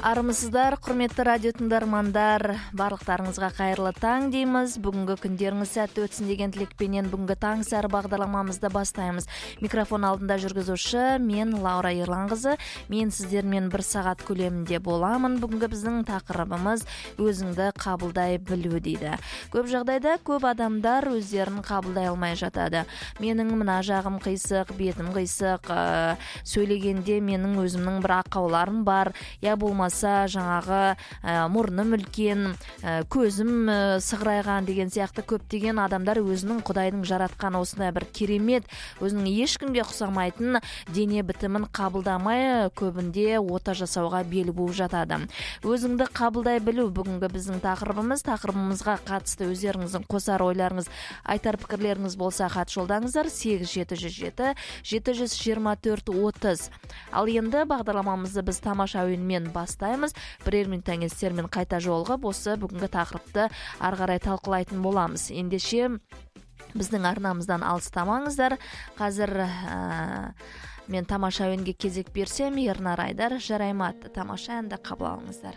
Армысыздар, құрметті радио тыңдармандар, барлықтарыңызға қайырлы таң дейміз. Бүгінгі күндеріңіз сәтті өтсін деген тілекпенен бүгінгі таң сәрі бағдарламамызды бастаймыз. Микрофон алдында жүргізуші мен Лаура Ерланқызы. Мен сіздермен бір сағат көлемінде боламын. Бүгінгі біздің тақырыбымыз өзіңді қабылдай білу дейді. Көп жағдайда көп адамдар өздерін қабылдай алмай жатады. Менің мына жағым қисық, бетім қисық, сөйлегенде менің өзімнің бір ақауларым бар, я болмаса жаңағы мұрным үлкен, көзім сығырайған деген сияқты көптеген адамдар өзінің Құдайдың жаратқан осындай бір керемет, өзінің ешкімге ұқсамайтын дене бітімін қабылдамай көбінде ота жасауға бел буып жатады. Өзіңді қабылдай білу бүгінгі біздің тақырыбымызға қатысты өздеріңіздің қосар ойларыңыз, айтар пікірлеріңіз болса хат жолдаңыздар 8707 724 30. Ал енді бағдарламамызды біз тамаша әуенмен бастаймыз. Бірер минуттан кейін сіздермен қайта жолығып, осы бүгінгі тақырыпты ары қарай талқылайтын боламыз. Ендеше біздің арнамыздан алыстамаңыздар. Қазір мен тамаша әуенге кезек берсем, Ернар Айдар жарайма атты тамаша әнді қабыл алыңыздар.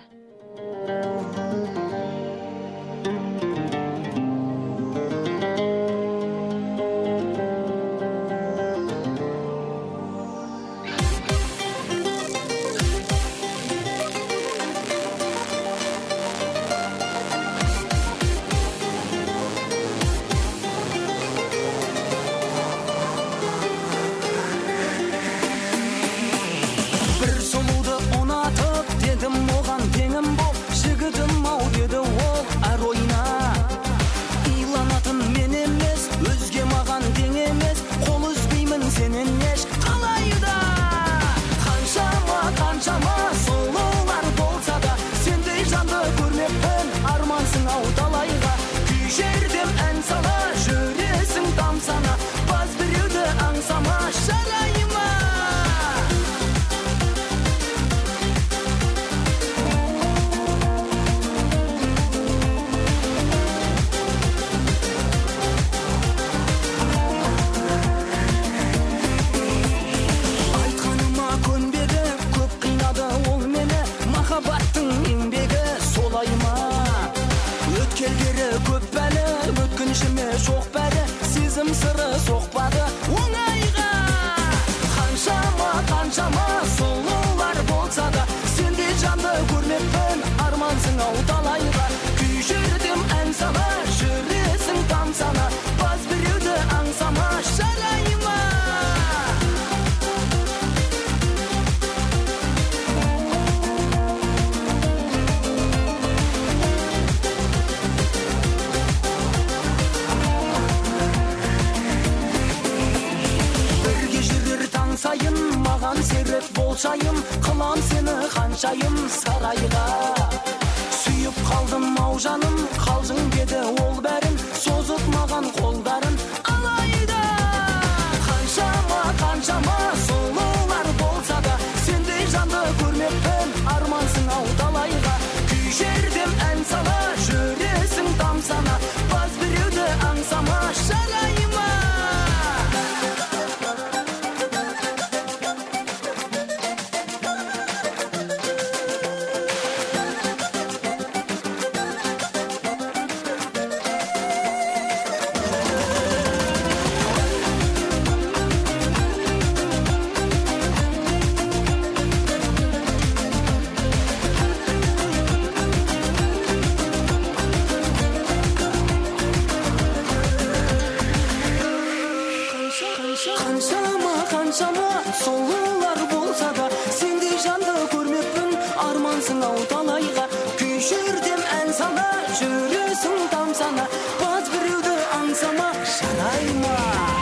Болшайым, қылам сені қаншайым сарайға. Сүйіп қалдым ау жаным, қалжың деді ол бәрін, созып маған қолдарын алайда. Қаншама сұлулар болса да, сендей жанды көрмеппін, армансың ау талайға. Күй жердем ән сала, жүресің тамсана, баз біреуді аңсама, жарайма. Қаншама сұлулар болса да, сендей жанды көрмеппін, армансың ау талайға. Күй жердем ән сала, жүресің тамсана, баз біреуді аңсама, жарайма.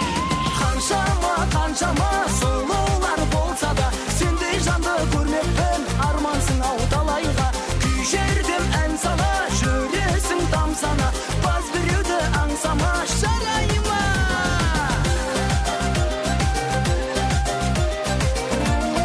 Қаншама сұлулар болса да, сендей жанды көрмеппін, армансың ау талайға. Күй жердем ән сала, жүресің тамсана, баз біреуді аңсама, жарайма.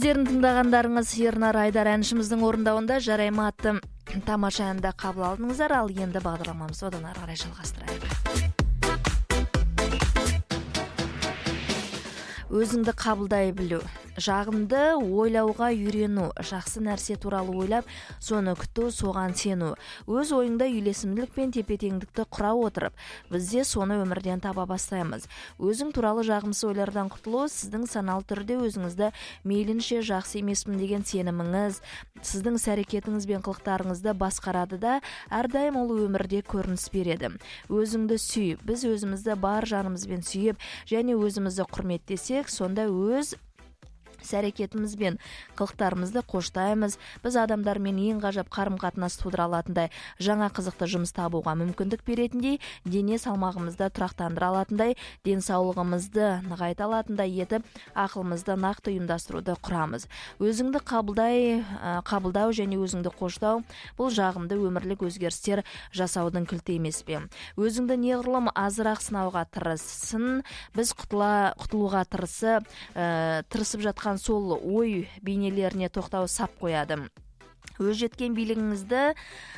Өздерін тыңдағандарыңыз Ернар Айдар әншіміздің орындауында Жарайма атты тамаша әнді қабыл алдыңыздар. Ал енді бағдарламамызды одан ары қарай жалғастырайық. Өзіңді қабылдай білу, жағымды ойлауға үйрену, жақсы нәрсе туралы ойлап, соны күту, соған сену. Өз ойыңда үйлесімділік пен тепе-теңдікті құра отырып, бізде соны өмірден таба бастаймыз. Өзің туралы жағымсыз ойлардан құтылу, сіздің саналы түрде өзіңізді мейлінше жақсы емеспін деген сеніміңіз, сіздің іс-әрекетіңіз бен қылықтарыңызды басқарады да, әрдайым ол өмірде көрініс береді. Өзіңді сүй, біз өзімізді бар жанымызбен сүйіп, және өзімізді құрметтесек, сонда өз іс-әрекетіміз бен қылықтарымызды қоштаймыз. Біз адамдармен ең ғажап қарым-қатынас тудыра алатындай, жаңа қызықты жұмыс табуға мүмкіндік беретіндей, дене салмағымызды тұрақтандыра алатындай, денсаулығымызды нығайта алатындай етіп, ақылымызды нақты ұйымдастыруды құрамыз. Өзіңді қабылдау және өзіңді қоштау бұл жағымды өмірлік өзгерістер жасаудың кілті емес пе? Өзіңді неғұрлым азырақ сынауға тырысын, біз құтылуға тырысып жатқан сол ой бейнелеріне тоқтау сап қояды. Өз жеткен биігіңізді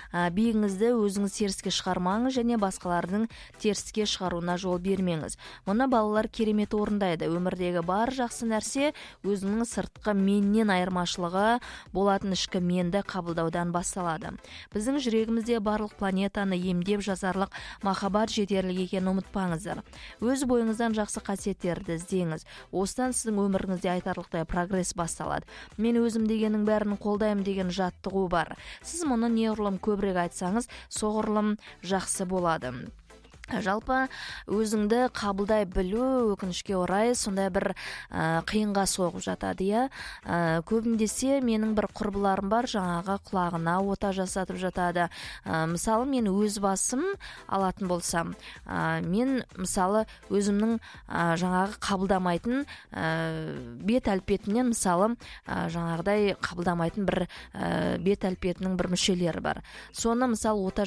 өзіңіз теріске шығармаңыз және басқалардың теріске шығаруына жол бермеңіз. Мұны балалар керемет орындайды. Өмірдегі бар жақсы нәрсе өзінің сыртқы меннен айырмашылығы болатын ішкі менді қабылдаудан басталады. Біздің жүрегімізде барлық планетаны емдеп жазарлық махаббат жетерлік екенін ұмытпаңыздар. Өз бойыңыздан жақсы қасиеттерді іздеңіз. Осыдан сіздің өміріңізде айтарлықтай прогресс басталады. Мен өзім дегеннің бәрін қолдаймын деген жаттығу бар. Сіз мұны неғұрлым көбірек айтсаңыз, соғұрлым жақсы болады. Жалпы өзіңді қабылдай білу өкінішке орай сондай бір қиынға соғып жатады, иә. Көбіндесе менің бір құрбыларым бар, жаңағы құлағына ота жасатып жатады. Мысалы, мен өз басым алатын болсам, мен мысалы өзімнің жаңағы қабылдамайтын бет әлпетінен, мысалы жаңағыдай қабылдамайтын бір бет әлпетінің бір мүшелері бар. Соны мысалы ота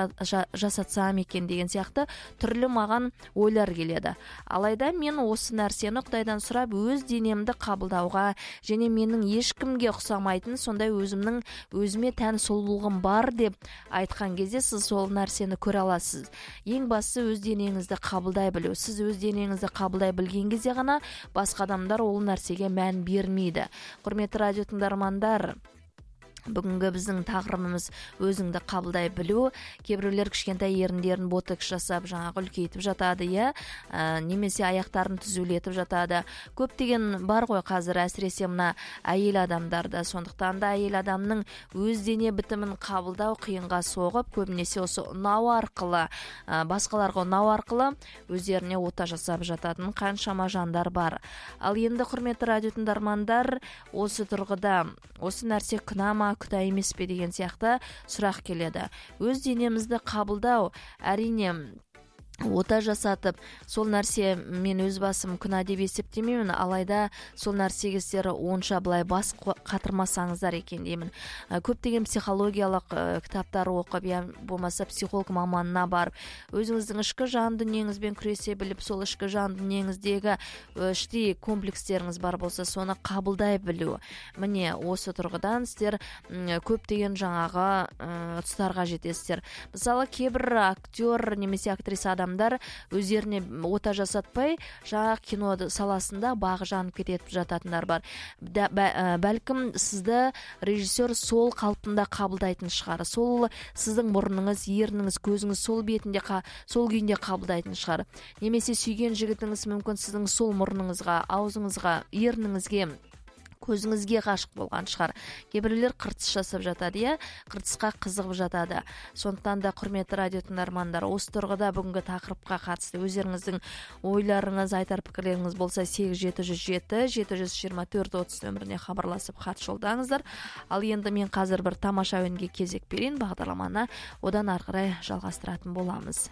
жасатсам екен деген сияқты түрлі маған ойлар келеді. Алайда мен осы нәрсені Құдайдан сұрап, өз денемді қабылдауға және менің ешкімге ұқсамайтын сондай өзіме тән сұлулығым бар деп айтқан кезде сіз сол нәрсені көре аласыз. Ең бастысы өз денеңізді қабылдай білу. Сіз өз денеңізді қабылдай білген кезде ғана басқа адамдар ол нәрсеге мән бермейді. Құрметті радио тыңдармандар, бүгінгі біздің тақырыбымыз өзіңді қабылдай білу. Кейбіреулер кішкентай еріндерін ботокс жасап, жаңағы үлкейтіп жатады, иә, немесе аяқтарын түзулетіп жатады. Көптеген бар ғой қазір, әсіресе мына әйел адамдарда. Сондықтан да әйел адамның өз дене бітімін қабылдау қиынға соғып, көбінесе осы ұнау арқылы, басқаларға ұнау арқылы өздеріне ота жасап жататын қаншама жандар бар. Ал енді құрметті радио тыңдармандар, осы тұрғыда осы нәрсе күнә ма, күнә емес пе деген сияқты сұрақ келеді. Өз денемізді қабылдау, әрине, ота жасатып, сол нәрсе мен өз басым күнә деп есептемеймін, алайда сол нәрсеге сіздер онша былай бас қатырмасаңыздар екен деймін. Көптеген психологиялық кітаптар оқып, я болмаса психолог маманына барып, өзіңіздің ішкі жан дүниеңізбен күресе біліп, сол ішкі жан дүниеңіздегі іштей комплекстеріңіз бар болса, соны қабылдай білу. Міне, осы тұрғыдан сіздер көптеген жаңағы тұстарға жетесіздер. Мысалы, кейбір актер немесе актриса адам өздеріне ота жасатпай, жаңағы кино саласында бағы жанып кетіп жататындар бар. Бәлкім сізді режиссер сол қалпында қабылдайтын шығар. Сол сіздің мұрныңыз, ерніңіз, көзіңіз сол бетінде, сол күйінде қабылдайтын шығар. Немесе сүйген жігітіңіз мүмкін сіздің сол мұрныңызға, аузыңызға, ерніңізге, көзіңізге ғашық болған шығар. Кейбіреулер қыртыс жасап жатады, иә, қыртысқа қызығып жатады. Сондықтан да құрметті радио тыңдармандар, осы тұрғыда бүгінгі тақырыпқа қатысты өздеріңіздің ойларыңыз, айтар пікірлеріңіз болса 8707-724-30 нөміріне хабарласып хат жолдаңыздар. Ал енді мен қазір бір тамаша әуенге кезек берейін, бағдарламаны одан ары қарай жалғастыратын боламыз.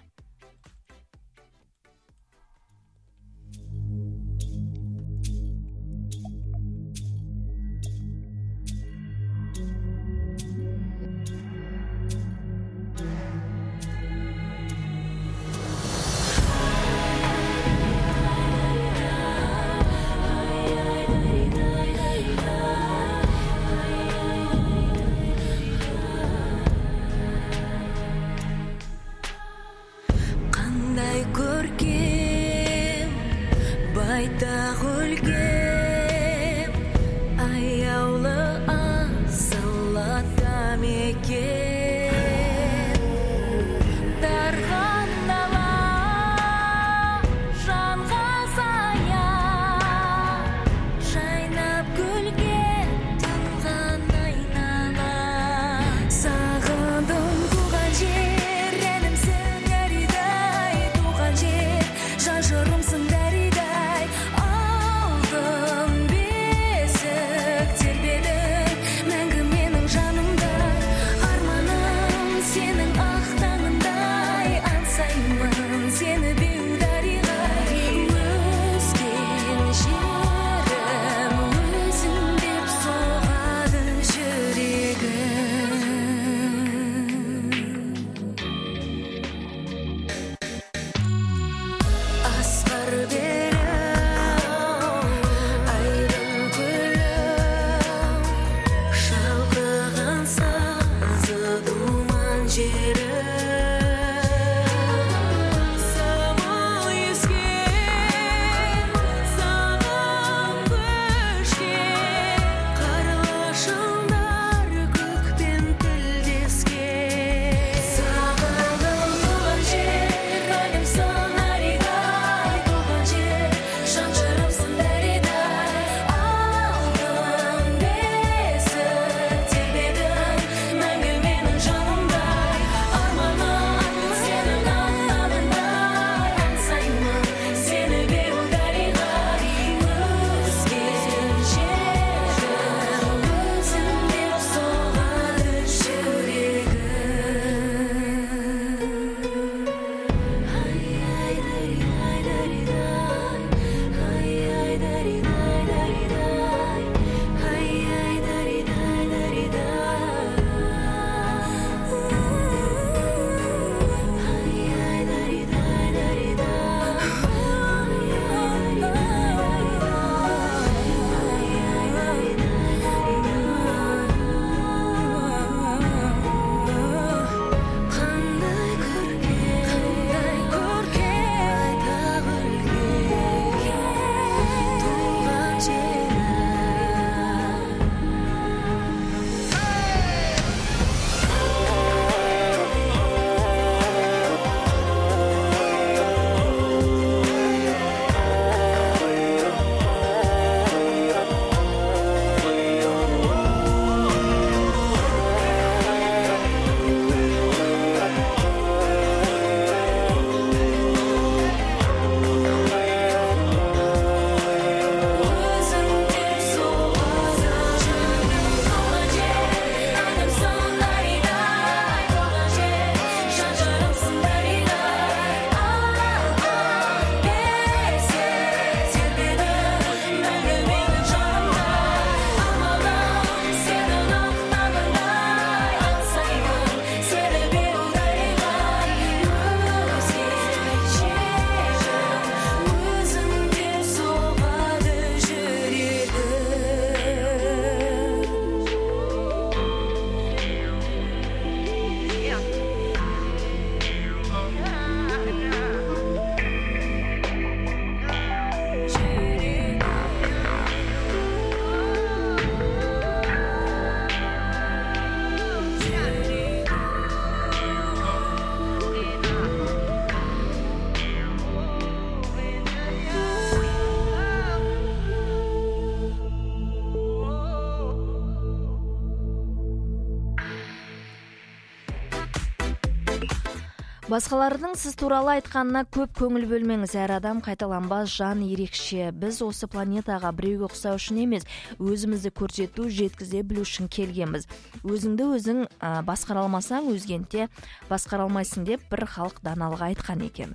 Башкалардын сиз тууралуу айтканына көп көңүл бөлмеңиз. Ар адам кайталанбас, жан эрекче. Биз осы планетага бирөөгө окшоо үчүн эмес, өзүбүздү көрсөтүү, жеткизе билүү үчүн келгенбиз. Өзүңдү өзүң башкара алмасаң, өзгенте башкара алмайсың деп бир халк даналыгы айткан экен.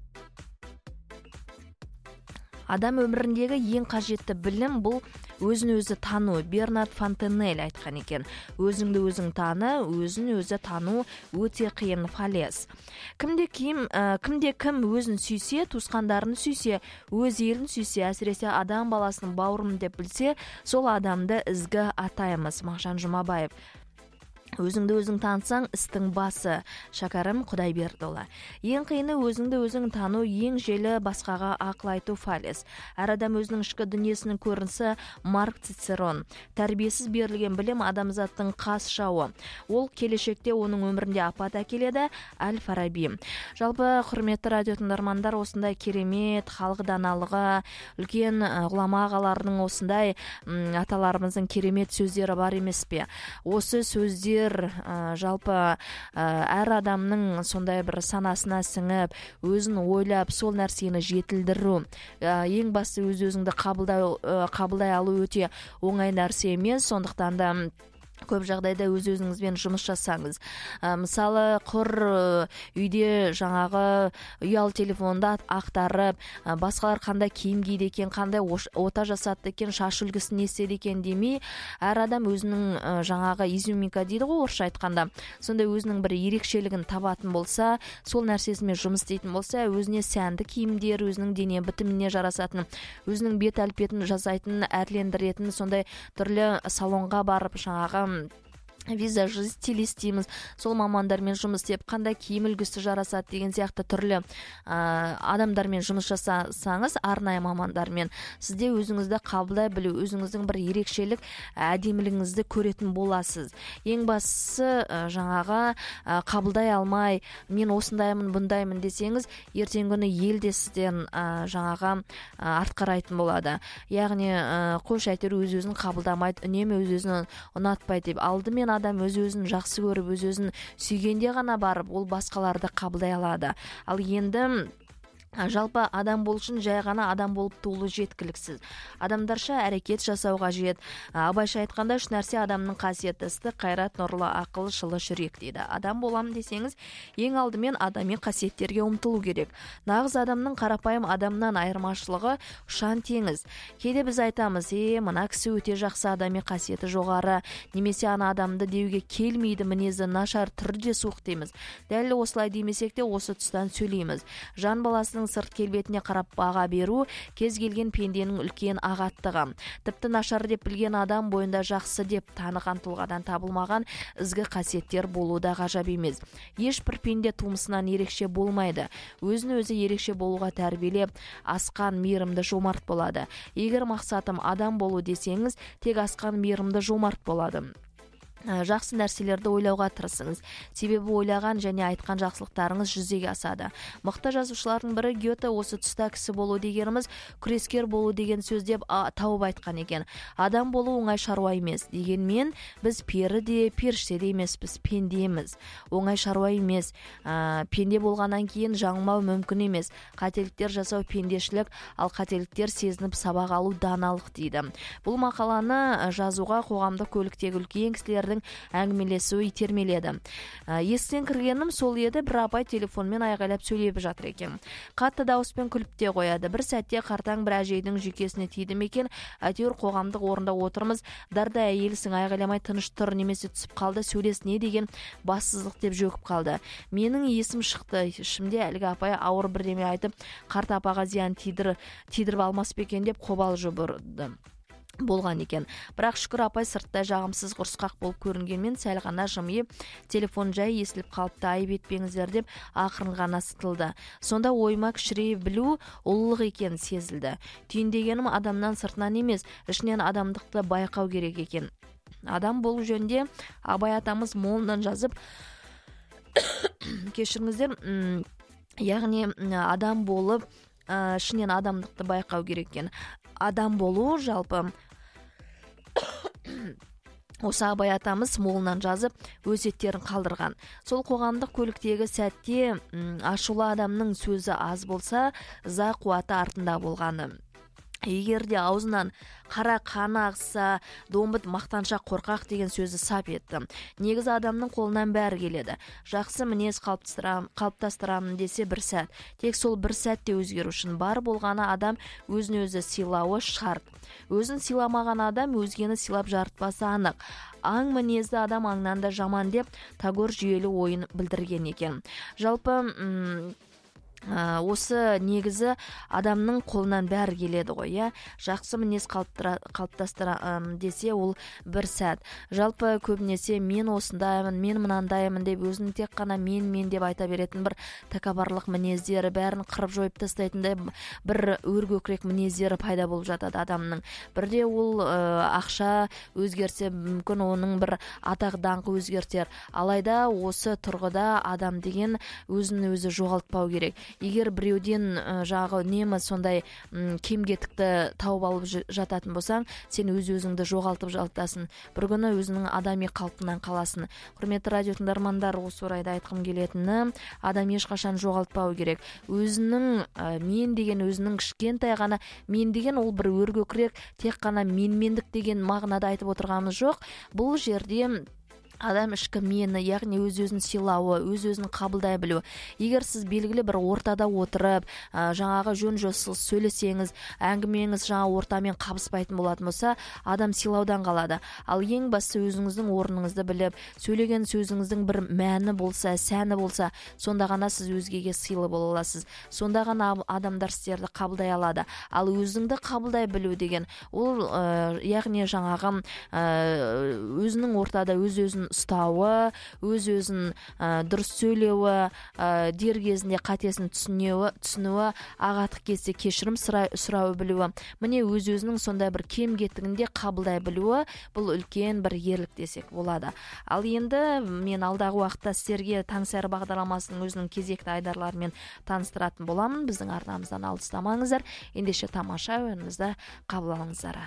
Адам өмүрүндөгү эң кажеттүү билим бул өзүн өзү таануу. Бернард Фонтенель айткан экен. Өзүңдү өзүң тааны, өзүн өзү таануу өтө кыйын фалес. Кимде ким өзүн сүйсө, тускандарын сүйсө, өз элин сүйсө, асиресе адам баласын бауырым деп билсе, сол адамды изги атайбыз. Мағжан Жұмабаев. Өзүңдү өзүң таансаң, истин басы. Шакарым Кудайбердиұлы. Эң кыйыны өзүңдү өзүң таануу, эң желі башкага акыл айтуу фалес. Ар адам өзүнүн ички дүйнөсүнүн көрүнсө, Марк Цицерон. Тарбиесиз берилген билим адамзаттын кас жауы. Ол келечекте онун өмүрүндө апат акеледі. Аль-Фараби. Жалпы урметтүү радио тыңдармандар, осындай керемет халк даналыгы, үлкен улама агалардын осындай аталарыбыздын керемет сөздөрү бар эмеспи? Осы сөздөр жалпы ар адамдын сондай бир санасына сиңип, өзүн ойлап, сол нерсени жетилдирүү, эң башты өзүңдү кабылдай алуу өтө оңай нерсе эмес. Сондуктан да көп жагдайда өз-өзүңүз менен жумуш жасаңыз. Мисалы, кур үйдө жаңагы уял телефонду актарып, башкалар кандай кийим кийди экен, кандай ота жасатты экен, шаш үлгүсүн эстеди экен демей, ар адам өзүнүн жаңагы изюминка дейди го орусча айтканда, сондай өзүнүн бир эрекчелигин табатын болса, сол нерсеси менен жумуш иштейтин болса, өзүнө сәнди кийимдер, өзүнүн дене битимине жарасатын, өзүнүн бет алпетин жасайтын, әрлендиретін сондай түрлүү салонга барып, жаңагы визажист, стилист деймиз, сол мамандар менен жумуш иштеп, кандай кийим үлгүсү жарасат деген сыяктуу түрлүү адамдар менен жумуш жасасаңыз, арнайы мамандар менен, сизде өзүңүздү кабылдай билүү, өзүңүздүн бир эрекчелик, адемилигиңизди көрөтүн боласыз. Эң башкысы жаңага кабылдай алмай, мен осундаймын, бундаймын десеңиз, эртеңки күнү эл де сизден жаңага артка карайтын болот. Ягни кош айтыр өз-өзүн кабылдамайт, үнөмө өз-өзүн унатпайт деп, алдымен адам өз-өзүн жакшы көрүп, өз-өзүн сүйгенде гана барып, ол башкаларды кабылдай алады. Ал енді жалпы адам болуу үчүн жай гана адам болуп туулуу жеткиликсиз. Адамдарча аракет жасоо кажет. Абайша айтканда, үч нерсе адамдын касиети: ыстык, кайрат, нурлуу акыл, жылы жүрөк дейди. Адам болам десеңиз, эң алдымен адами касиеттерге умтулуу керек. Нагыз адамдын карапайым адамдан айырмачылыгы ушан теңиз. Кээде биз айтамыз, мына киши өтө жакшы, адами касиети жогары, немесе ана адамды деүүгө келмейди, мүнөзү начар, түрү суук деймиз. Дәл осылай демесек те, осы тұстан сөйлеймиз. Жан баласынын сырт келбетине карап бага берүү кез келген пенденин үлкен агаттыгы. Типти нашар деп билген адам боюнда жакшы деп тааныган тулгадан табылмаган ызгы касиеттер болуу да гажап эмес. Эч бир пенде тумусунан эрекче болмайды. Өзүн өзү эрекче болууга тарбиелеп, аскан, мейиримдүү, жомарт болот. Эгер максатым адам болуу десеңиз, тек аскан, мейиримдүү, жомарт болот. Жакшы нерселерди ойлоого тырышыңыз. Себеби ойлаган жана айткан жакшылыктарыңыз жүзөгө асады. Мыкты жазуучулардын бири Гёте осы туста киши болуу дегенimiz күрескер болуу деген сөз деп табып айткан экен. Адам болуу оңай шаруа эмес. Дегенмен биз пери де, периште де эмеспиз, пендемиз. Оңай шаруа эмес. Пенде болгондон кийин жаңылмау мүмкүн эмес. Кателиктер жасоо пендешилик, ал кателиктер сезинип сабак алуу дааналык дейди. Бул макаланы жазууга коомдук көлүктөгү үлкен кишилердин әңгімелесуі итермеледі. Естен кіргенім сол еді, бір апай телефонмен айғайлап сөйлеп жатыр екен. Қатты дауыспен күліп те қояды. Бір сәтте қартаң бір әжейдің жүйкесіне тиді мекен, әйтеуір қоғамдық орында отырмыз, дарда әйелсің, айғайламай тыныш тұр, немесе түсіп қалды, сөйлес не деген бассыздық деп жөкіп қалды. Менің есім шықты. Ішімде әлгі апай ауыр бірдеме айтып, қарт апаға зиян тидіріп алмас бекен деп қобал жұбырды болған екен. Бірақ шүкір апай сыртта жағымсыз құрсқақ болып көрінгенмен сәл ғана жымиып, телефон жай естіліп қалыпты, айып етпеңіздер деп ақырын ғана сытылды. Сонда ойыма кішірей білу ұлылық екен сезілді. Түйіндегенім адамнан сыртынан емес, ішінен адамдықты байқау керек екен. Адам болу жөнінде Абай атамыз молынан жазып, кешіріңіздер, яғни адам болып, ішінен адамдықты байқау керек екен. Адам болу жалпы осы Абай атамыз молынан жазып өсиеттерін қалдырған. Сол қоғамдық көліктегі сәтте ашулы адамның сөзі аз болса, ыза қуаты артында болғаны. Егер де аузынан қара қаны ақса, домбыт мақтаншақ қорқақ деген сөзі сап етті. Негізі адамның қолынан бәрі келеді. Жақсы мінез қалыптастырамын десе бір сәт. Тек сол бір сәтте өзгеру үшін бар болғаны адам өзін өзі сыйлауы шарт. Өзін сыйламаған адам өзгені сыйлап жарытпасы анық. Аң мінезді адам аңнан да жаман деп Тагор жүйелі ойын білдірген екен. Жалпы осы негізі адамның қолынан бәрі келеді ғой, иә. Жақсы мінез қалыптастырамын десе ол бір сәт. Жалпы көбінесе мен осындаймын, мен мынандаймын деп өзін тек қана мен деп айта беретін бір тәкаппарлық мінездері, бәрін қырып жойып тастайтындай бір өркөкірек мінездері пайда болып жатады адамның. Бірде ол ақша өзгерсе мүмкін оның бір атақ даңқы өзгертер. Алайда осы тұрғыда адам деген өзін өзі жоғалтпау керек. Егер біреуден жағы немі сондай кем-кетікті тауып алып жататын болсаң, сен өзіңді жоғалтып жатасың. Бір күні өзінің адами қалпынан қаласың. Құрметті радио тыңдармандар, осы орайда айтқым келетіні, адам ешқашан жоғалтпау керек. Өзінің мен деген, өзінің кішкентай ғана мен деген, ол бір өркөкірек, тек қана менмендік деген мағынада айтып отырғанымыз жоқ. Бұл жерде адам ішкі мені, яғни өз-өзін сыйлауы, өз-өзін қабылдай білу. Егер сіз белгілі бір ортада отырып, жаңағы жөн-жосыз сөйлесеңіз, әңгімеңіз жаңа ортамен қабыспайтын болатын болса, адам сыйлаудан қалады. Ал ең басты өзіңіздің орныңызды біліп, сөйлеген сөзіңіздің бір мәні болса, сәні болса, сонда ғана сіз өзгеге сыйлы бола аласыз. Сонда ғана адамдар сіздерді қабылдай алады. Ал өзіңді қабылдай білу деген, ол яғни жаңағы өзінің ортада өз-өзін ұстауы, өз-өзін дұрыс сөйлеуі, дер кезінде қатесін түсінуі, ағаттық кезде кешірім сұрауы білуі. Міне өз-өзінің сондай бір кем-кетігінде қабылдай білуі, бұл үлкен бір ерлік десек болады. Ал енді мен алдағы уақытта сіздерге Таң сәрі бағдарламасының өзінің кезекті айдарларымен таныстыратын боламын. Біздің арнамыздан алыстамаңыздар. Ендеше тамаша өнімізді қабыл алыңыздар.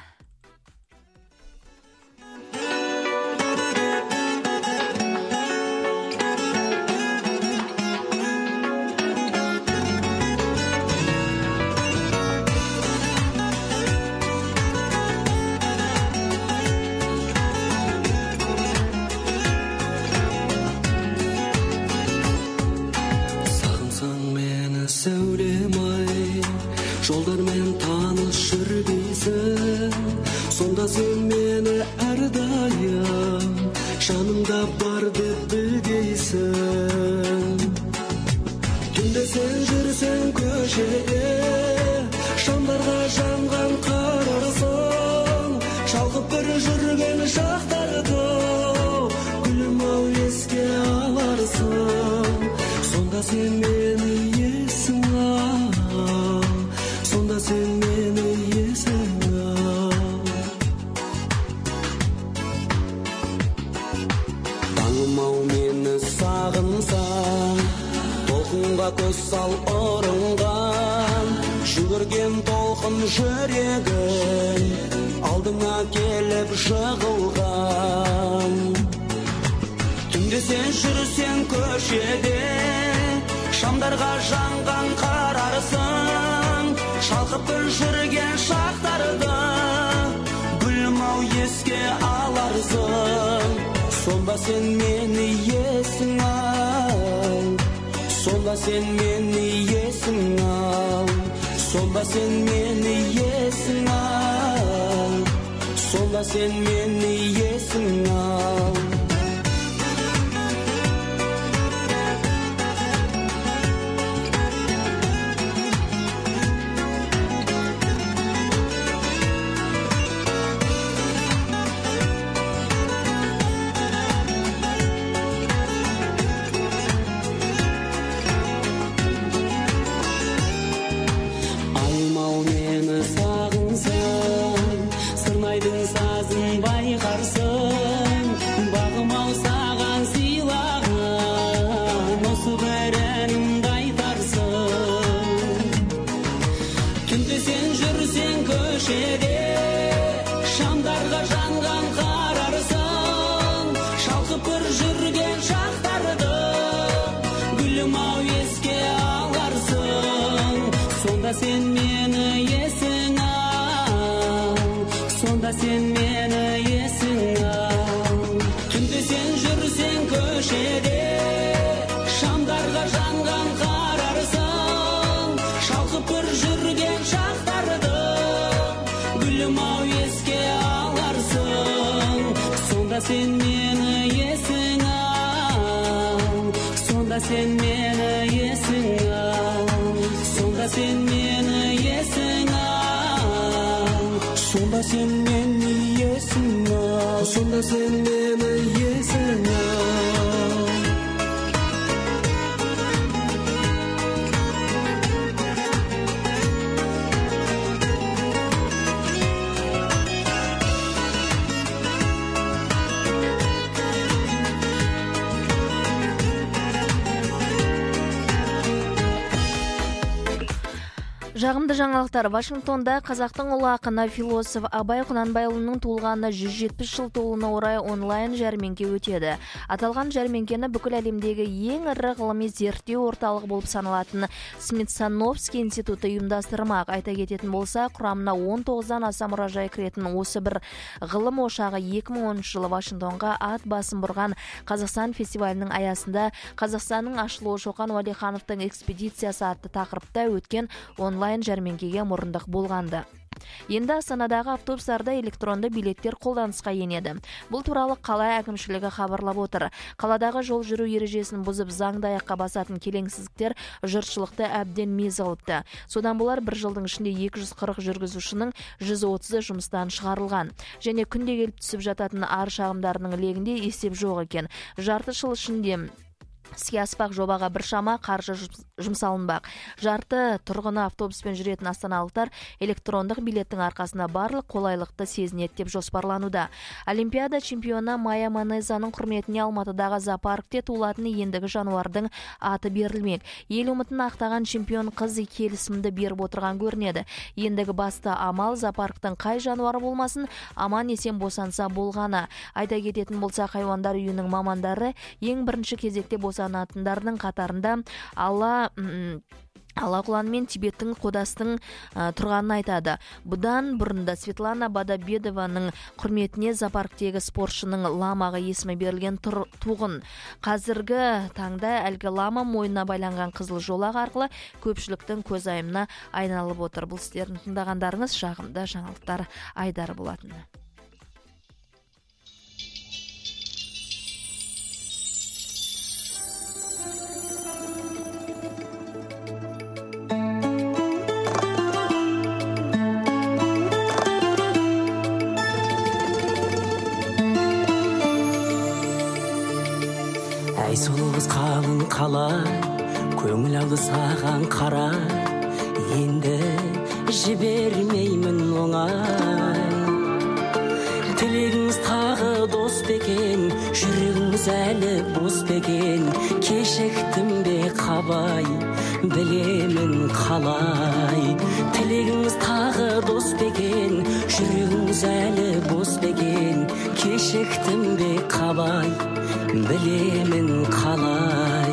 Жолдармен таныс жүргейсің, сонда сен мені әрдайым жанымда бар деп білгейсің. Түнде сен жүрсең көшеде, шамдарға жанған қарарсың, шалқып бір жүрген шақтарды гүлім-ау еске аларсың. Сонда сен мені есің ал, сонда сен мені есің ал. Таңым-ау мені сағынсаң, толқынға көз сал ұрынған, жүгірген толқын жүрегің алдыңа келіп жығылған. Түнде сен жүрсең көшеде, шамдарға жанған қарарсың, шалқып бір жүрген шақтарды гүлім-ау еске аларсың. Сонда сен мені есің ал, сонда сен мені есің ал, сонда сен мені есің ал, сонда сен мені есің ал. Сағынсаң, сырнайдың сазын байқарсың, meni esing al. Түнде сен жүрсең көшеде, шамдарға жанған қарарсың, шалқып бір жүрген шақтарды гүлім-ау еске аларсың. Сонда сен мені есің ал, сонда сен мені есің ал, сонда сен мені есің ал, сонда сен мені есің ал, сонда сен мені есің ал. Жағымды жаңалықтар. Вашингтонда қазақтың ұлы ақыны философ Абай Құнанбайұлының туылғанына 170 жыл толуына орай онлайн жәрмеңке өтеді. Аталған жәрмеңкені бүкіл әлемдегі ең ірі ғылыми зерттеу орталығы болып саналатын Смитсоновский институты ұйымдастырмақ. Айта кететін болса, құрамына 19-дан аса мұражай кіретін осы бір ғылым ошағы 2010 жылы Вашингтонға ат басын бұрған Қазақстан фестивалінің аясында Қазақстанның ашылуы Шоқан Уәлихановтың экспедициясы атты тақырыпта өткен онлайн жәрмеңкеге мұрындық болғанды. Енді Астанадағы автобустарда электронды билеттер қолданысқа енеді. Бұл туралы қала әкімшілігі хабарлап отыр. Қаладағы жол жүру ережесін бұзып заңды аяққа басатын келеңсіздіктер жұртшылықты әбден мезі қылыпты. Содан болар бір жылдың ішінде 240 жүргізушінің 130-ы жұмыстан шығарылған. Және күнде келіп түсіп жататын арыз шағымдарының легінде есеп жоқ екен. Жарты жыл ішінде іске аспақ жобаға біршама қаржы жұмсалынбақ. Жарты тұрғыны автобуспен жүретін астаналықтар электрондық билеттің арқасында барлық қолайлықты сезінеді деп жоспарлануда. Олимпиада чемпионы Майя Манезаның құрметіне Алматыдағы зоопаркте туылатын ендігі жануардың аты берілмек. Ел үмітін ақтаған чемпион қыз келісімді беріп отырған көрінеді. Ендігі басты амал зоопарктың қай жануары болмасын аман есен босанса болғаны. Айта кететін болса, хайуандар үйінің мамандары ең бірінші кезекте босанатындардың қатарында ала құлан мен Тибеттің қодастың тұрғанын айтады. Бұдан бұрында Светлана Бадабедованың құрметіне зоопарктегі спортшының ламаға есімі берілген туғын. Қазіргі таңда әлгі лама мойнына байланған қызыл жолақ арқылы көпшіліктің көзайымына айналып отыр. Бұл сіздердің тыңдағандарыңыз жағымды жаңалықтар Айдар болатын. Әй сұлу қыз қалың қалай, көңіл алды саған қарай, енді жібермеймін оңай. Тілегіңіз тағы дос бекен, жүрегіңіз әлі бос бекен, кешіктім бе қабай, білемін қалай. Тілегіңіз тағы дос бекен, жүрегіңіз әлі бос бекен, кешіктім бе қабай, білемін қалай.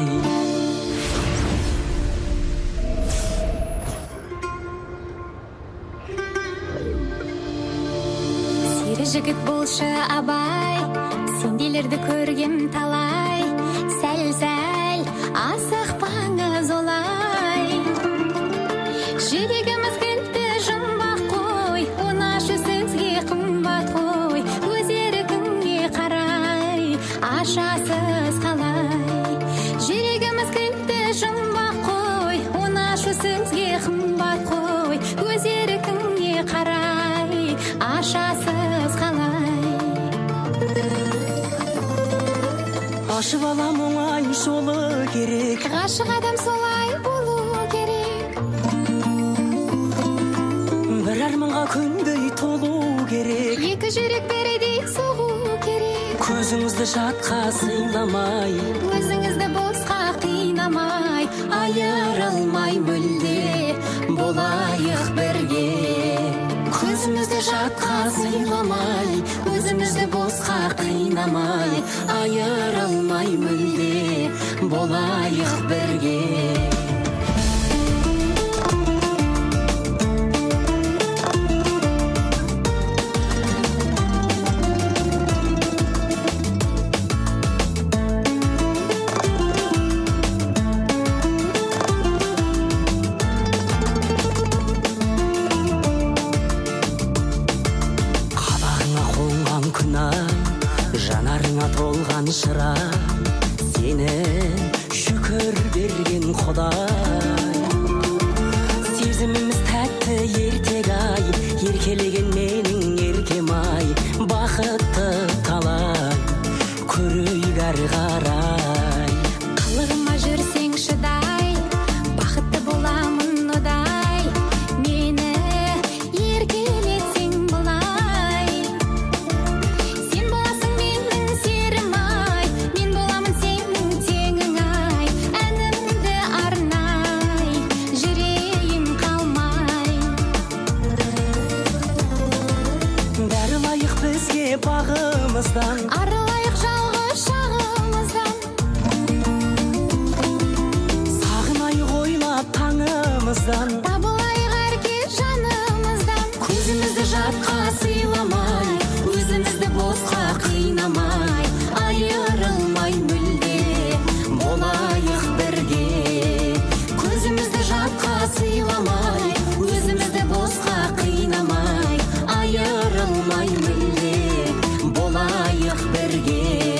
Сері жігіт болшы Абай, сенделерді көргем талай, сәл-сәл асықпаңыз олай. Жүрегіміз кілтті жұмбақ қой, онашы сізге қымбат қой, өз еркіңе қарай ашасыз қалай. Жүрегіміз кілтті жұмбақ қой, онашы сізге қымбат қой, өз еркіңе қарай ашасыз қалай. Ашып алам оңай жолы керек, Ғашық адам солай болу керек. бір арманға күндей толу керек, Екі жүрек бірдей соғу керек. көзіңізді жатқа сыйламай, Өзіңізді босқа қинамай, айырылмай мүлде болайық бірге. Көзіңізді жатқа сыйламай, өзіңізді босқа қинамай, айырылмай мүлде болайық бірге. алтынай, жанарыңа толған шырай, сені шүкір берген Құдай. Сезіміміз тәтті ертек ай, еркелеген менің еркем ай, бақытты талай, көрейік әрі қарай. Қылығыма жүрсең шыдай, бақытты боламын одай, мені еркелетсең былай. Сен боласың менің серім ай, мен боламын сенің теңің ай, әнімді арнай, жүрейін қалмай. Бәрі лайық бізге бағымыздан, Арылайық жалғыз шағымыздан, сағынайық ойлап таңымыздан. табылайық әркез жанымыздан. Көзімізді жатқа сыйламай, өзімізді босқа қинамай, айырылмай мүлде болайық бірге. Көзімізді жатқа сыйламай, өзімізді босқа қинамай, айырылмай мүлде болайық бірге.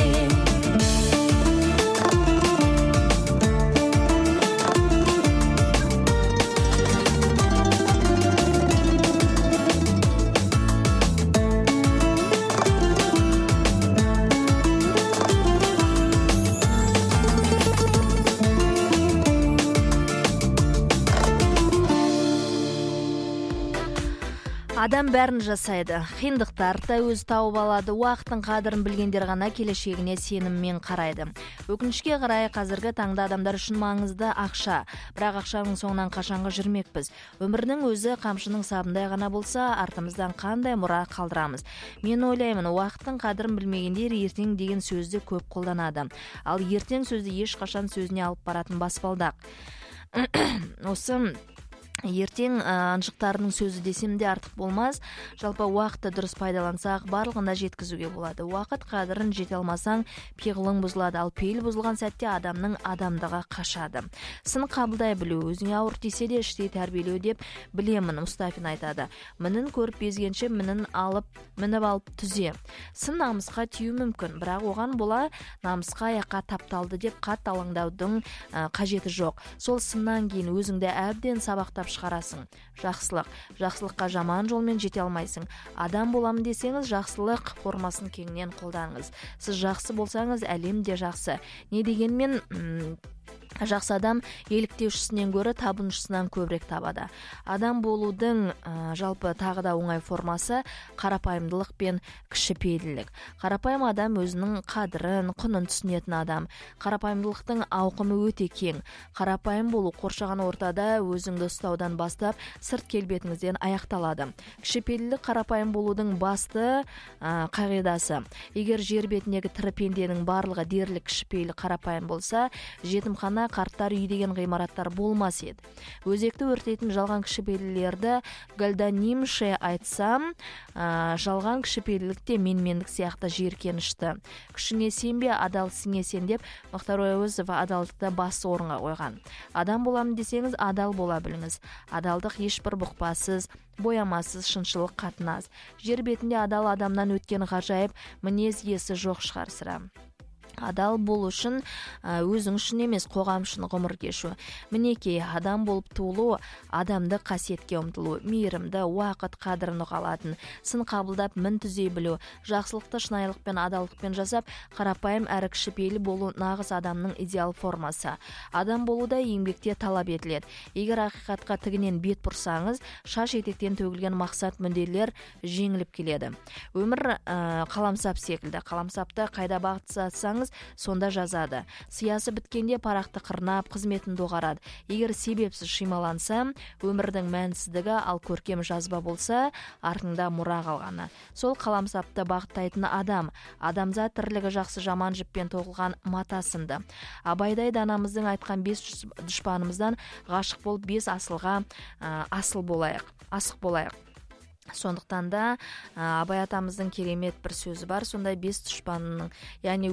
Адам бәрін жасайды. Қиындықтар да өзі тауып алады. Уақыттың қадірін білгендер ғана келешегіне сеніммен қарайды. Өкінішке қарай қазіргі таңда адамдар үшін маңызды ақша. Бірақ ақшаның соңынан қашанғы жүрмекпіз. Өмірдің өзі қамшының сабындай ғана болса, артымыздан қандай мұра қалдырамыз. Мен ойлаймын, уақыттың қадірін білмегендер ертең деген сөзді көп қолданады. Ал ертең сөзді ешқашан сөзіне алып баратын баспалдақ. Осы ертең аншықтарының сөзі десем де артық болмаз. Жалпы уақытты дұрыс пайдалансақ, барлығында жеткізуге болады. Уақыт қадірін жете алмасаң, пиғылың бұзылады, ал пейіл бұзылған сәтте адамның адамдығы қашады. Сын қабылдай білу, өзіңе ауыр тисе де іштей тәрбиелеу деп білемін, Мұстафин айтады. Мінін көріп безгенше мініп алып түзе. Сын намысқа тию мүмкін, бірақ оған бола намысқа аяққа тапталды деп қатты алаңдаудың қажеті жоқ. Сол сыннан кейін өзіңді әбден сабақтап шығарасың. Жақсылыққа жаман жолмен жете алмайсың. Адам боламын десеңіз, жақсылық формасын кеңінен қолданыңыз. Сіз жақсы болсаңыз, әлем де жақсы. Не дегенмен жақсы адам еліктеушісінен гөрі табынушысынан көбірек табады. Адам болудың жалпы тағы да оңай формасы қарапайымдылық пен кішіпейілділік. Қарапайым адам өзінің қадірін, құнын түсінетін адам. Қарапайымдылықтың ауқымы өте кең. Қарапайым болу қоршаған ортада өзіңді ұстаудан бастап сырт келбетіңізден аяқталады. Кішіпейілділік қарапайым болудың басты қағидасы. Егер жер бетіндегі тірі пенденің барлығы дерлік кішіпейіл қарапайым болса, жетімхана, қарттар үй деген ғимараттар болмас еді. Өзекті өртейтін жалған кішіпейілділерді гальданимше айтсам, жалған кішіпейілділікте менмендік сияқты жиіркенішті. Күшіңе сенбе, адал ісіңе сен деп Мұхтар Әуезов адалдықты басты орынға қойған. Адам боламын десеңіз, адал бола біліңіз. Адалдық ешбір бұқпасыз, боямасыз шыншылық қатынас. Жер бетінде адал адамнан өткен ғажайып мінез иесі жоқ шығар сірә. Адал болу үшін өзің үшін емес, қоғам үшін ғұмыр кешу. Мінекей, адам болып туылу, адамды қасиетке ұмтылу, мейірімді, уақыт қадірін ұғалатын, сын қабылдап мін түзей білу, жақсылықты шынайылықпен, адалдықпен жасап, қарапайым әрі кішіпейіл болу нағыз адамның идеал формасы. Адам болуда еңбекте талап етіледі. Егер ақиқатқа тігінен бет бұрсаңыз, шаш етектен төгілген мақсат мүдделер жеңіліп келеді. Өмір қаламсап секілді. Қаламсапты қайда бағытсатсаңыз, сонда жазады. Сиясы біткенде парақты қырнап, қызметін доғарады. Егер себепсіз шималанса, өмірдің мәнсіздігі, ал көркем жазба болса, артында мұра қалғаны. Сол қаламсапты бағыттайтын адам, адамзат тірлігі жақсы жаман жіппен тоқылған матасынды. Абайдай данамыздың айтқан 5 дұшпанымыздан ғашық болып 5 асылға асық болайық. Сондықтан да Абай атамыздың керемет бір сөзі бар. Сондай 5 дұшпанның, яғни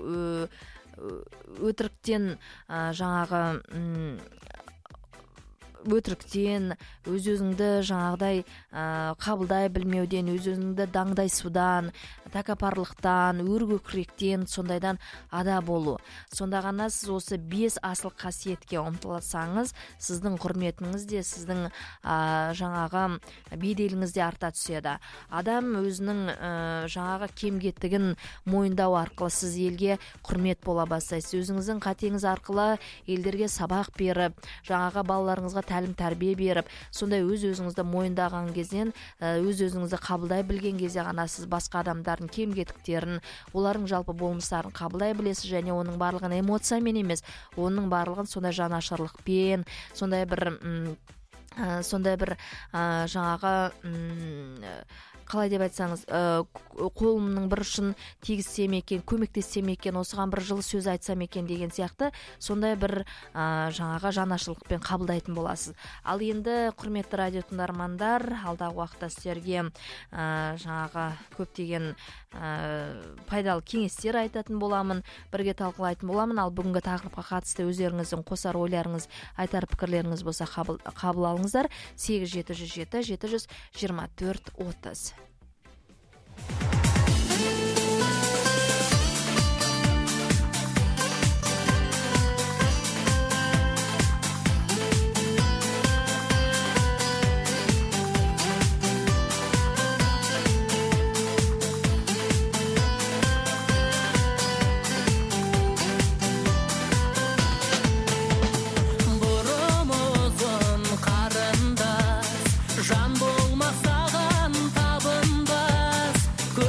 өтіріктен жаңағы өтіріктен, өз-өзіңді жаңағыдай қабылдай білмеуден, өз-өзіңді даңдайсудан, тәкаппарлықтан, өркөкіректен, сондайдан ада болу. Сонда ғана сіз осы 5 асыл қасиетке ұмтылсаңыз, сіздің құрметіңіз де, сіздің жаңағы беделіңіз де арта түседі. Адам өзінің жаңағы кемгеттігін мойындау арқылы сіз елге құрмет бола бастайсыз. Өзіңіздің қатеңіз арқылы елдерге сабақ беріп, жаңағы балаларыңызға тәлім тәрбие беріп, сондай өз-өзіңізді мойындаған кезден, өз-өзіңізді қабылдай білген кезде ғана сіз басқа адамдардың кем-кетіктерін, олардың жалпы болмыстарын қабылдай білесіз, және оның барлығын эмоциямен емес, оның барлығын сондай жанашырлықпен, сондай бір жаңағы қалай деп айтсаңыз, қолымның бір ұшын тигізсем екен, көмектессем екен, осыған бір жылы сөз айтсам екен деген сияқты, сондай бір жаңағы жанашырлықпен қабылдайтын боласыз. Ал енді құрметті радио тыңдармандар, алдағы уақытта сіздерге жаңағы көптеген пайдалы кеңестер айтатын боламын, бірге талқылайтын боламын. Ал бүгінгі тақырыпқа қатысты өздеріңіздің қосар ойларыңыз, айтар пікірлеріңіз болса қабыл алыңыздар. 8-707-724-30. Жан болмасаған табынбас,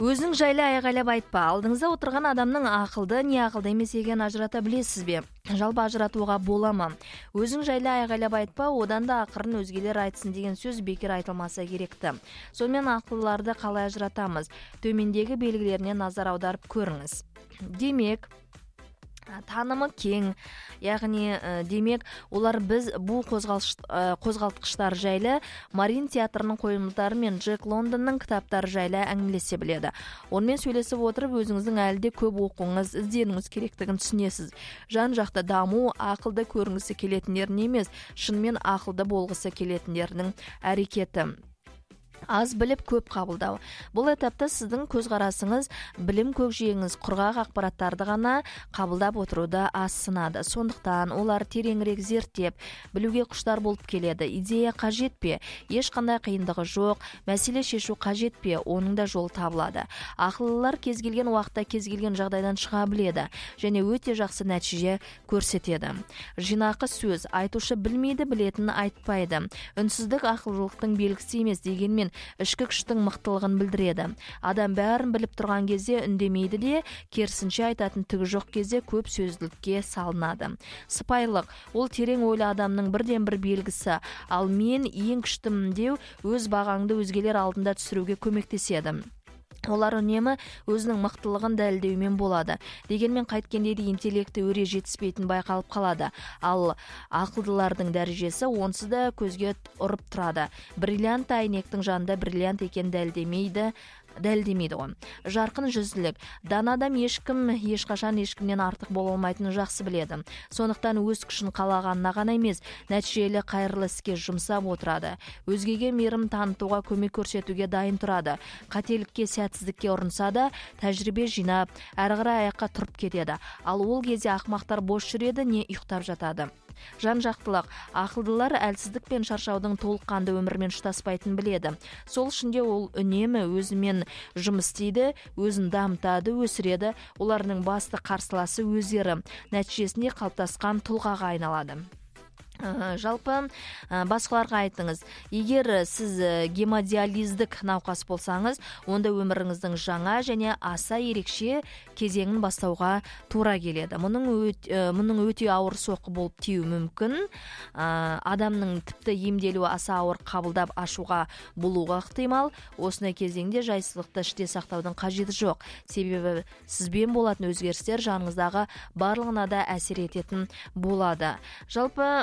Өзің жайлы айғайлап айтпа. Алдыңызда отырған адамның ақылды, не ақылды емес екенін ажырата білесіз бе? Жалпы ажыратуға бола ма? Өзің жайлы айғайлап айтпа, одан да ақырын өзгелер айтсын деген сөз бекер айтылмаса керекті. Сонымен ақылдыларды қалай ажыратамыз? Төмендегі белгілеріне назар аударып көріңіз. Демек, танымы кең, яғни демек, олар біз бұл қозғалтқыштар жайлы Марин театрының қойылымдары мен Джек Лондонның кітаптары жайлы әңгімелесе біледі. Онымен сөйлесіп отырып, өзіңіздің әлде көп оқуыңыз, ізденуіңіз керектігін түсінесіз. Жан-жақты даму, ақылды көрінгісі келетіндердің емес, шынымен ақылды болғысы келетіндердің әрекеті. Аз біліп көп қабылдау. Бұл этапта сіздің көзқарасыңыз, білім көкжиегіңіз құрғақ ақпараттарды ғана қабылдап отыруды аз сынады. Сондықтан олар тереңірек зерттеп, білуге құштар болып келеді. Идея қажет пе? Ешқандай қиындығы жоқ. Мәселе шешу қажет пе? Оның да жол табылады. Ақыллылар кез келген уақытта кез келген жағдайдан шыға біледі және өте жақсы нәтиже көрсетеді. Жинақы сөз. Айтушы білмейді, білетінін айтпайды. Үнсіздік ақылдылықтың белгісі емес, дегенмен ішкі күштің мықтылығын білдіреді. Адам бәрін біліп тұрған кезде үндемейді де, керісінше айтатын түгі жоқ кезде көп сөзділікке салынады. Сыпайылық. Ол терең ойлы адамның бірден бір белгісі. Ал мен ең күштімін деу өз бағаңды өзгелер алдында түсіруге көмектеседі. Олар үнемі өзінің мықтылығын дәлелдеумен болады. Дегенмен қайткенде де интеллекті өре жетіспейтін байқалып қалады. Ал ақылдылардың дәрежесі онсыз да көзге ұрып тұрады. Бриллиант әйнектің жанында бриллиант екен дәлелдемейді ғой. Жарқын жүзділік. Дана адам ешқашан ешкімнен артық бола алмайтынын жақсы біледі. Сондықтан өз күшін қалағанына ғана емес, нәтижелі қайырлы іске жұмсап отырады. Өзгеге мейірім танытуға, көмек көрсетуге дайын тұрады. Қателікке, сәтсіздікке ұрынса да, тәжірибе жинап, әрі қарай аяққа тұрып кетеді. Ал ол кезде ақымақтар бос жүреді, не ұйықтап жатады. Жан-жақтылық. Ақылдылар әлсіздік пен шаршаудың толыққанды өмірмен шатаспайтынын біледі. Сол үшін де ол үнемі өзімен жұмыс істейді, өзін дамытады, өсіреді. Олардың басты қарсыласы өздері. Нәтижесінде қалыптасқан тұлғаға айналады. Жалпы басқаларға айтыңыз. Егер сіз гемодиализдік науқас болсаңыз, онда өміріңіздің жаңа және аса ерекше кезеңін бастауға тура келеді. Мұның өте ауыр соққы болып тиюі мүмкін. Адамның тіпті емделуі аса ауыр қабылдап ашуға болуға ықтимал. Осындай кезеңде жайсыздықты іште сақтаудың қажеті жоқ. Себебі сізбен болатын өзгерістер жаныңыздағы барлығына да әсер ететін болады. Жалпы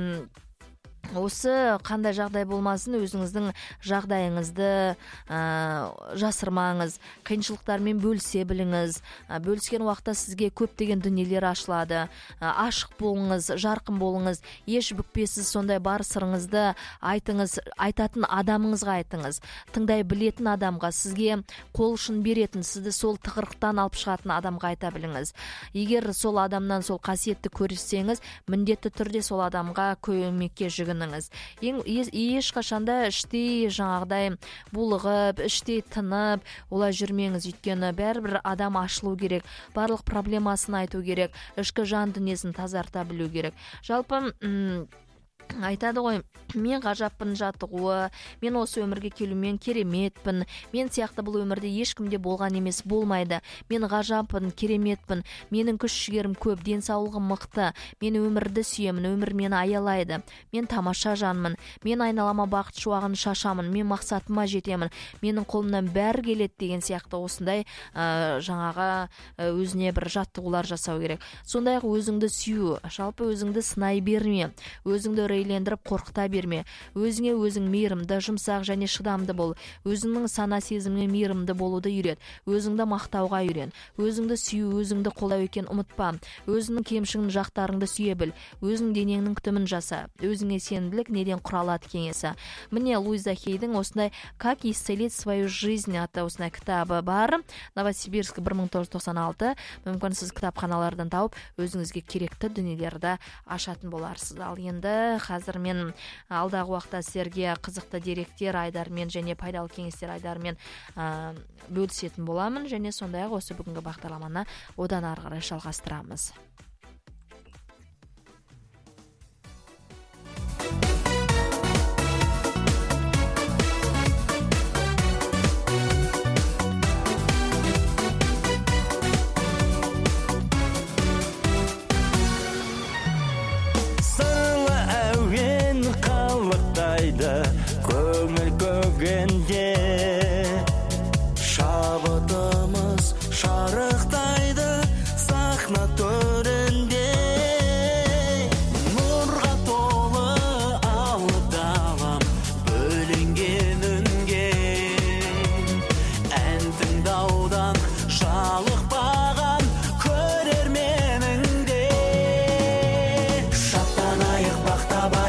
осы қандай жағдай болмасын, өзіңіздің жағдайыңызды жасырмаңыз, қиыншылықтармен бөлісе біліңіз. Бөліскен уақытта сізге көптеген дүниелер ашылады. Ашық болыңыз, жарқын болыңыз, еш бүкпесіз сондай бар сырыңызды айтыңыз, айтатын адамыңызға айтыңыз. Тыңдай білетін адамға, сізге қол ұшын беретін, сізді сол тығырықтан алып шығатын адамға айта біліңіз. Егер сол адамнан сол қасиетті көрсеңіз, міндетті түрде сол адамға көмекке жүгініңіз. Ешқашанда іштей жаңағыдай булығып, іштей тынып, олай жүрмеңіз. Өйткені бәрібір адам ашылу керек, барлық проблемасын айту керек, ішкі жан дүниесін тазарта білу керек. Жалпы айтады ғой, мен ғажаппын жаттығуы, мен осы өмірге келумен кереметпін, мен сияқты бұл өмірде ешкімде болған емес, болмайды, мен ғажаппын, кереметпін, менің күш жігерім көп, денсаулығым мықты, мен өмірді сүйемін, өмір мені аялайды, мен тамаша жанмын, мен айналама бақыт шуағын шашамын, мен мақсатыма жетемін, менің қолымнан бәрі келеді деген сияқты осындай жаңаға өзіне бір жаттығулар жасау керек. Сондай-ақ өзіңді сүю, жалпы өзіңді сынай берме, өзіңді үрейлендіріп қорқыта берме. Өзіңе өзің мейірімді, жұмсақ және шыдамды бол. Өзіңнің сана сезіміне мейірімді болуды үйрет. Өзіңді мақтауға үйрен. Өзіңді сүю, өзіңді қолдау екенін ұмытпа. Өзіңнің кемшілігін, жақтарыңды сүйе біл. Өзің денеңнің күтімін жаса. Өзіңе сенімділік неден құралады кеңесі. Міне Луиза Хейдің осындай «Как исцелить свою жизнь» атты осындай кітабы бар. Новосибирск 1996. Мүмкін сіз кітапханалардан тауып, өзіңізге керекті дүниелерді ашатын боларсыз. Ал енді қазір мен алдағы уақытта сіздерге қызықты деректер айдармен және пайдалы кеңестер айдармен бөлісетін боламын, және сондай-ақ осы бүгінгі бағдарламаны одан ары қарай жалғастырамыз.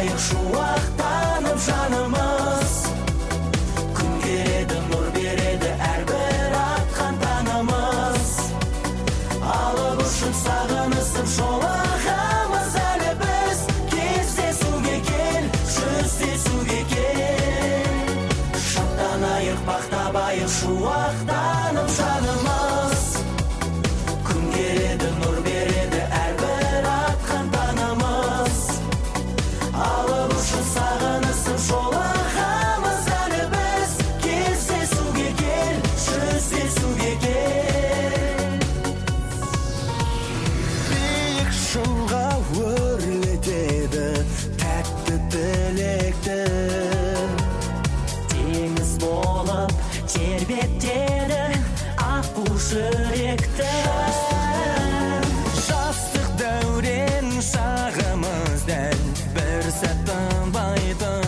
байық шуақтанып жанымыз. Күн келеді, нұр береді әрбір атқан таңымыз. Алып ұшып сағынысып жолығамыз әлі біз. Кездесуге кел, жүздесуге кел. Шаттанайық, бақтабайық шуақтанып жанымыз. Күн келеді, нұр береді әрбір атқан таңымыз. Алып ұшып сағынысып жолығамыз әлі біз. Кездесуге кел, жүздесуге кел. Биік шыңға өрлетеді тәтті тілекті. Теңіз болып тербетеді аққу жүректі. Жастық дәурен шағымыздан бір сәт тынбайтын.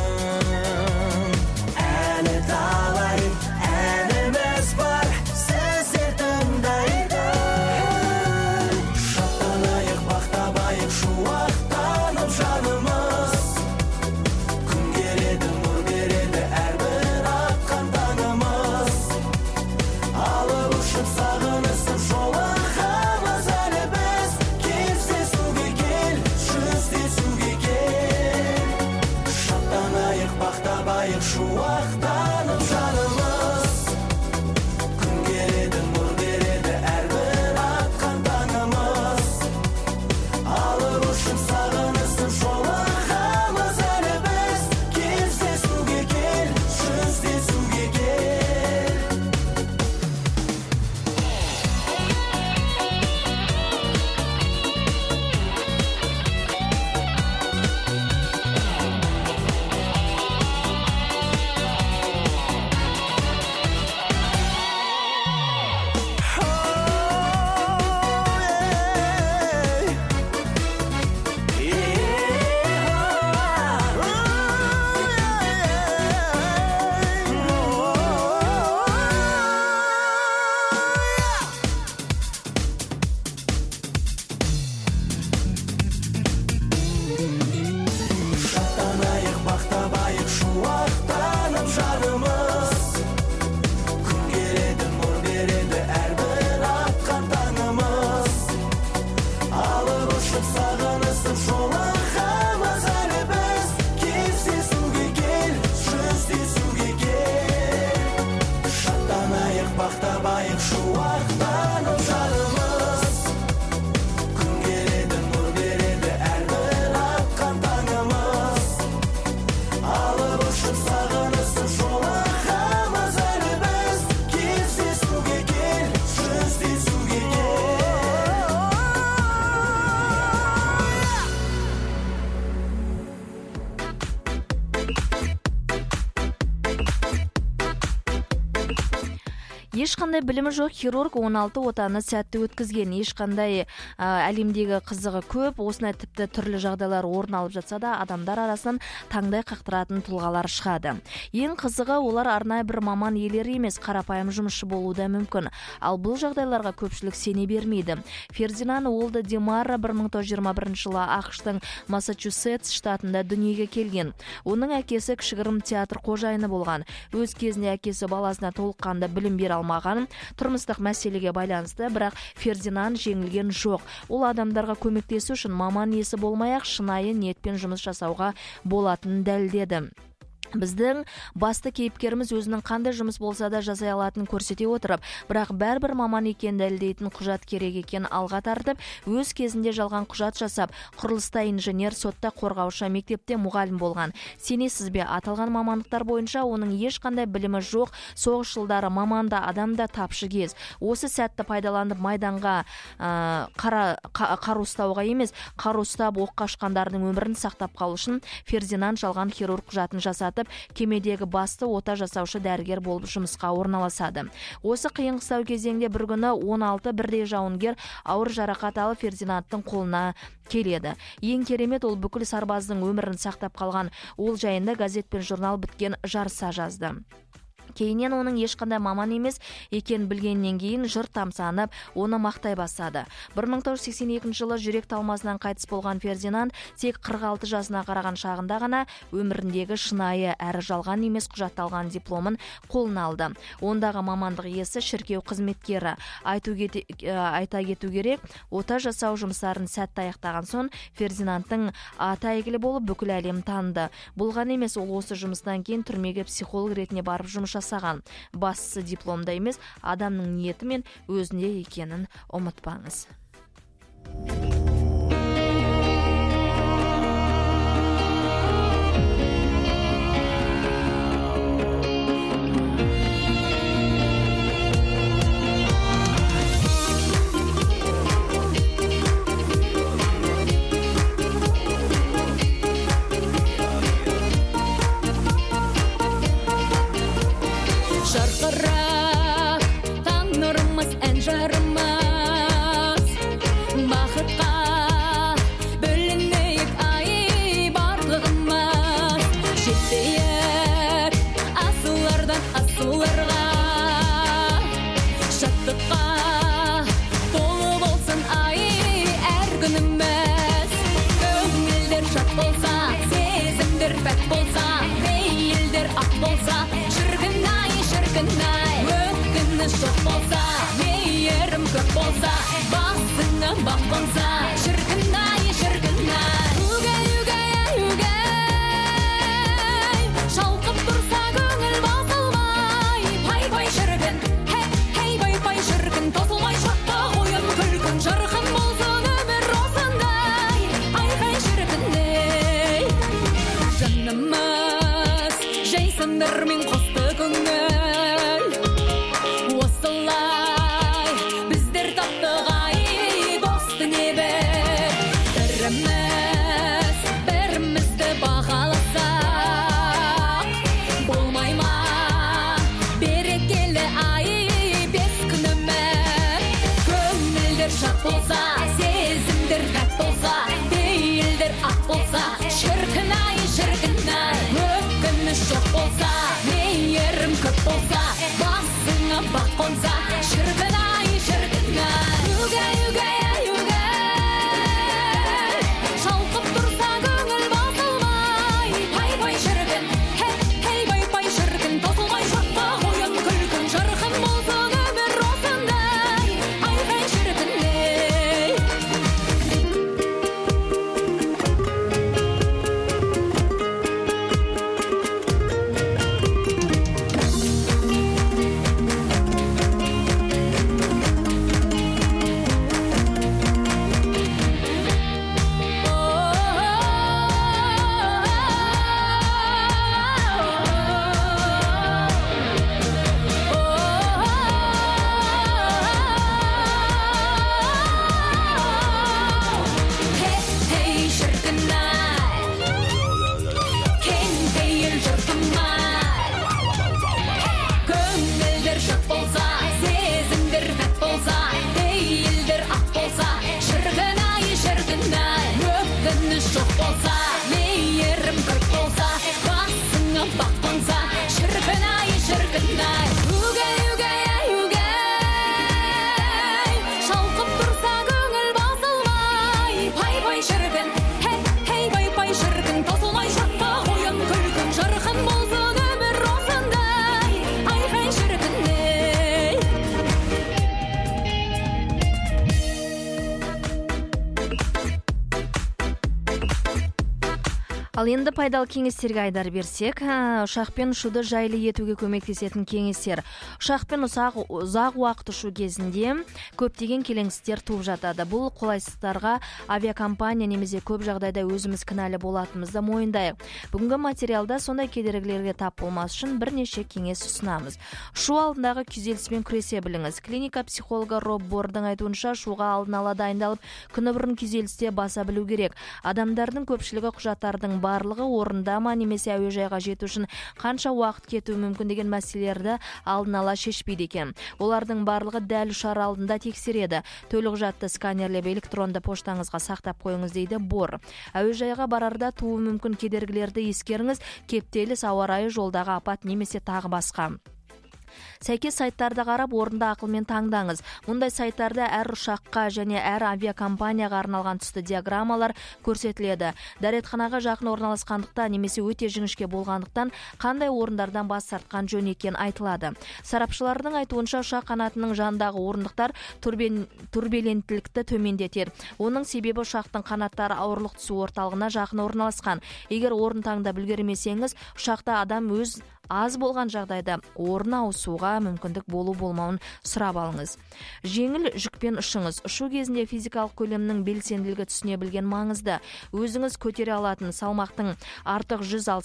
Әлі талай әніміз бар сіздер тыңдайтын. Шаттанайық, бақтабайық шуақтанып жанымыз. Күн келеді, нұр береді әрбір атқан таңымыз. Алып ұшып сағынысып жолығамыз әлі біз. Кездесуге кел, жүздесуге кел. Шаттанайық, бақтабайық шуақтанып жанымыз. Күн келеді, нұр береді әрбір атқан таңымыз. Алып ұшып сағынысып жолығамыз әлі біз. Кездесуге кел, жүздесуге кел. Шаттанайық, бақтабайық шуақтанып жанымыз. Күн келеді, нұр береді әрбір атқан таңымыз. Алып ұшып сағынысып жолығамыз әлі біз. Кездесуге кел, жүздесуге кел. Шаттанайық, бақтабайық шуақтанып жанымыз. Күн келеді, нұр береді әрбір атқан таңымыз. Алып ұшып сағынысып жолығамыз әлі біз. Кездесуге кел, жүздесуге кел. Ешқандай білімі жоқ хирург 16 отаны сәтті өткізген. Ешқандай әлемдегі қызығы көп. Осындай тіпті түрлі жағдайлар орын алып жатса да, адамдар арасынан таңдай қақтыратын тұлғалар шығады. Ең қызығы, олар арнайы бір маман иелері емес, қарапайым жұмысшы болуы да мүмкін. Ал бұл жағдайларға көпшілік сене бермейді. Фердинанд Уолдемар 1921 жылы ақш-тың Массачусетс штатында дүниеге келген. Оның әкесі кішігірім театр қожайыны болған. Өз кезінде әкесі баласына толыққанды білім бере алмаған, тұрмыстық мәселеге байланысты, бірақ Фердинанд жеңілген жоқ. Ол адамдарға көмектесу үшін маман иесі болмай-ақ шынайы ниетпен жұмыс жасауға болатынын дәлелдеді. Біздің басты кейіпкеріміз өзінің қандай жұмыс болса да жасай алатынын көрсете отырып, бірақ бәрбір маман екенін дәлелдейтін құжат керек екенін алға тартып, өз кезінде жалған құжат жасап, құрылыста инженер, сотта қорғаушы, мектепте мұғалім болған. Сенесіз бе, аталған мамандықтар бойынша оның ешқандай білімі жоқ. Соғыс жылдары маманда адамда тапшы кез. Осы сәтті пайдаланып майданға қару ұстауға емес, қару ұстап оққа ұшқандардың өмірін сақтап қалу үшін Фердинанд жалған хирург құжатын жасатып, кемедегі басты ота жасаушы дәрігер болып жұмысқа орналасады. Осы қиын қыстау кезеңде бір күні 16 бірдей жауынгер ауыр жарақат алып Фердинандтың қолына келеді. Ең керемет, ол бүкіл сарбаздың өмірін сақтап қалған. Ол жайында газет пен журнал біткен жарыса жазды. Кейіннен оның ешқандай маман емес екен білгеннен кейін жыр тамсанып, оны мақтай бастады. 1982 жылы жүрек талмасынан қайтыс болған Фердинанд тек 46 жасына қараған шағында ғана өміріндегі шынайы әрі жалған емес құжатталған дипломын қолына алды. Ондағы мамандық иесі шіркеу қызметкері. Айта кету керек, ота жасау жұмыстарын сәтті аяқтаған соң Фердинандтың аты әйгілі болып бүкіл әлем таныды. Болған емес, ол осы жұмыстан кейін түрмеге психолог ретінде барып жұмыс жасаған. Бастысы дипломда емес, адамның ниеті мен өзінде екенін ұмытпаңыз. Жарқырап таң нұрымыз ән жарымыз, бақытқа бөлінейік ай барлығымыз, жетейік асулардан асуларға, шаттыққа толы болсын ай әр күніміз. Көңілдер шат болса, сезімдер пәк болса, пейілдер ақ болса, өткіні жоқ болса, мейірім көп болса, басыңа бақ болса, шіркін-ай, шіркін-ай. Үгәй, шалқып тұрса көңіл басылмай, пай-пай шіркін, хей, пай-пай шіркін, тосылмай шақта ойын күлкін, жарқын болсын өмір осындай, ай-хай шіркін-ей. Жанымыз жайсыңдармен қосты көңіл, болса, сезімдер пәк болса, пейілдер ақ болса, шіркін-ай, шіркін-ай. Өкініш жоқ болса, мейірім көп болса, басыңа бақ қонса, шіркін-ай, шіркін-ай. Үгәй, шалқып тұрса көңіл басылмай, пай-пай шіркін, хей, пай-пай шіркін, тосылмай шақта ойын күлкін, жарқын болсын өмір осындай, ай-хай шіркін. Жоқ болса, мейірім көп болса, басыңа бақ қонса, шіркін-ай, шіркін-ай. Үгәй, шалқып тұрса көңіл басылмай, пай-пай шіркін, хей, пай-пай шіркін, тосылмай шақта ойын күлкін, жарқын болсын өмір осындай, ай-хай шіркін-ей. Ал енді пайдалы кеңестерге айдар берсек, ұшақпен ұшуды жайлы етуге көмектесетін кеңестер. Ұшақпен ұзақ уақыт ұшу кезінде көптеген келеңсіздіктер туып жатады. Бұл қолайсыздықтарға авиакомпания немесе көп жағдайда өзіміз кінәлі болатынымызды мойындайық. Бүгінгі материалда сондай кедергілерге тап болмас үшін бірнеше кеңес ұсынамыз. Ұшу алдындағы күйзеліспен күресе біліңіз. Клиника психологы Роб Бордың айтуынша, ұшуға алдын ала дайындалып, күні бұрын күйзелісте баса білу керек. Адамдардың көпшілігі құжаттардың барлығы орында ма немесе әуежайға жету үшін қанша уақыт кетуі мүмкін деген мәселелерді алдын ала шешпейді екен. Олардың барлығы дәл ұшар алдында тексереді. Төлқұжатты сканерлеп электронды поштаңызға сақтап қойыңыз дейді Бор. Әуежайға барарда туы мүмкін кедергілерді ескеріңіз, кептеліс, ауа райы, жолдағы апат немесе тағы басқа. Сәйкес сайттарды карап, орынды акылмен таңдаңыз. Мындай сайттарда әр ұшаққа және әр авиакомпанияға арналган түсті диаграммалар көрсөтүлөдү. Даретханага жакын орналаскандыктан немесе өтө жіңішке болгондуктан кандай орындардан бас тарткан жөн экен айтылады. Сарапчылардын айтуунча, ұшақ канатынын жанындагы орындыктар турбуленттиликти төмөндөтөр. Онун себеби ұшақтың канаттары ауырлық түсүү орталығына жақын орналасқан. Егер орын таңдап үлгермесеңиз, ұшақта адам өз аз болгон жагдайда орун ауысууга мүмкүндүк болуу-болмауын сурап алыңыз. Жеңил жүкпен ұшыңыз. Ұшуу кезинде физикалык көлөмнүн белсендилиги түсүнө билген маңызды. Өзүңүз көтөрө алатын салмактын артык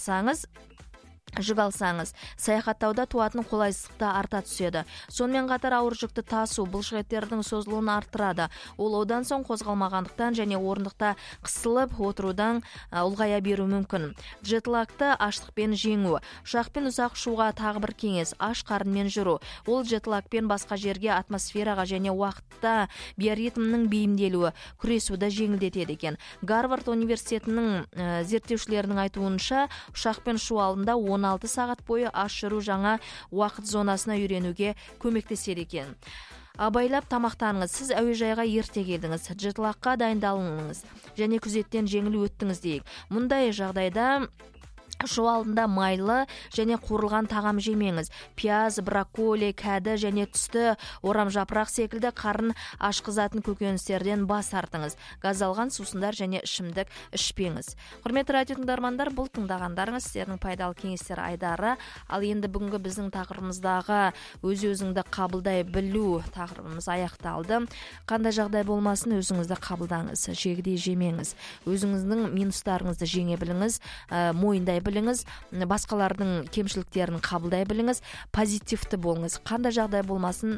жүк алсаңыз, саякаттауда туатын колайсыздыкта арта түсөдү. Сонымен катар ауыр жүктү таасуу булшеттердин созулуун арттырады. Ол одан соң козголмагандыктан және орындыкта кысылып отуруудан улгая берүү мүмкүн. Джетлагдты ачлыкпен жеңүү. Ұшакпен узак учууга тагы бир кеңес: аш карынмен жүрүү. Ол джетлагпен башка жерге, атмосферага және убакытта биоритмдин бейимделүүгө күрөшүүдө жеңилдетет экен. Гарвард университетинин зерттөөчүлөрүнүн айтуунча, ұшакпен учуу алдында 16 саат бою аш жүрүү жаңа убакыт зонасына үйрөнүүгө көмөктөсөр экен. Абайлап тамактаныңыз. Сиз әуе жайга ерте келдиңиз, джетлакка дайындалыңыз және күзеттен жеңил өттүңүз дейик. Мындай жагдайда Шу алдында майлы және қуырылған тағам жемеңіз. Пияз, брокколи, кәді және түсті орам жапырақ секілді қарын ашқызатын көкөністерден бас тартыңыз. Газдалған сусындар және ішімдік ішпеңіз. Құрметті радио тыңдармандар, бұл тыңдағандарыңыз сіздердің пайдалы кеңестер Айдары. Ал енді бүгінгі біздің тақырыбымыздағы өзіңді қабылдай білу тақырыбымыз аяқталды. Қандай жағдай болмасын, өзіңізді қабылдаңыз, жегідей жемеңіз. Өзіңіздің минустарыңызды жеңе біліңіз, мойындай біліңіз, басқалардың кемшіліктерін қабылдай біліңіз, позитивті болыңыз. Қандай жағдай болмасын,